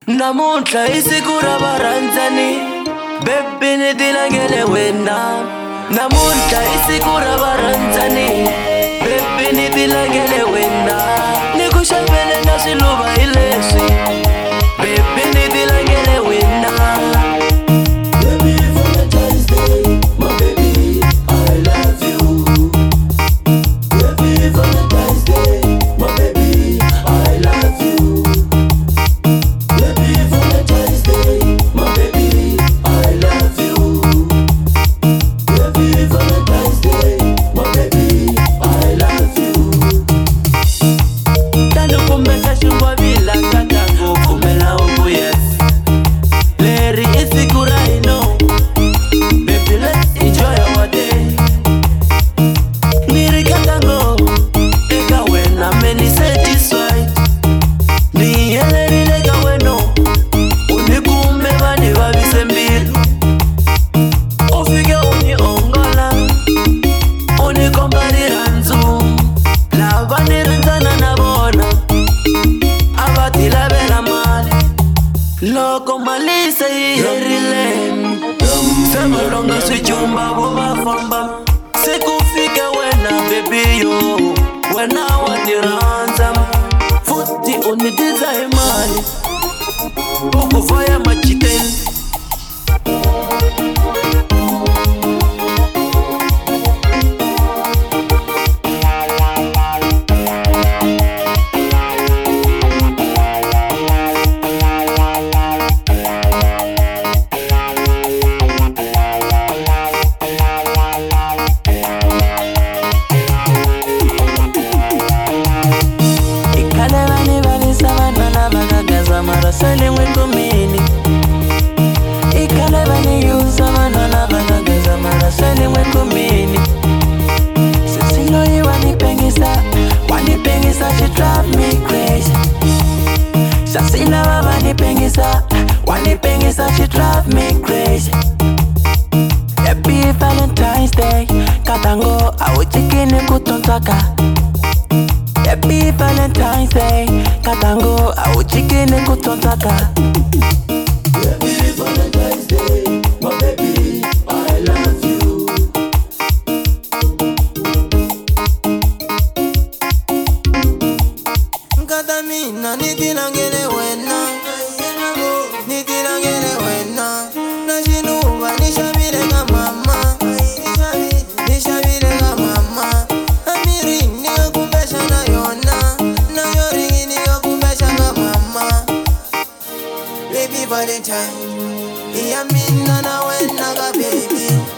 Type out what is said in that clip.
Namuntlha I siku ra varandzani, baby ni tilangele wena. Namuntlha I siku ra varandzani, baby ni tilangele wena. Ni ku xavele na swiluva hi leswi, baby ni tilangele wena. Baby Valentine's Day, my baby, I love you. Baby Valentine's Day, my baby, I love you. Baby Valentine's Day, my baby, I love you. Baby Valentine's Day, my baby, I love you. Tando kumesa shungwa bila kata kumela uku yes. Leri isikura ino, baby let's enjoy our day. Niri katango, eka wena meni satisfied. Ni yeleri lega weno, unikume vani vavise mbilu. Ufike uni ongola, unikombarira nzu. Lava nirinzana na bona, abati lavela mali. Loko mali se yerile, sema longa swijumba vuva famba. Sikufike wena baby yo, wena wadiranza. Futi unidiza imali, ukufaya machiteni. Marasani mwikumini ikalevani yuza manana banagaza marasani mwikumini Sisilo wanipengisa she drive me crazy Sasila wanipengisa she drive me crazy Happy Valentine's Day katango awuchikini kutontaka Happy Valentine's Day katango awuchikini kutontaka Happy Valentine's Day, my baby, I love you. Katamina nitilangele wena, nitilangele wena. Nashinuva nishabile ka mama, nishabile ka mama. Amiri niyo kumbesha na yona, na yoringi niyo kumbesha ka mama. Baby Valentine, iya mina na wena ka baby.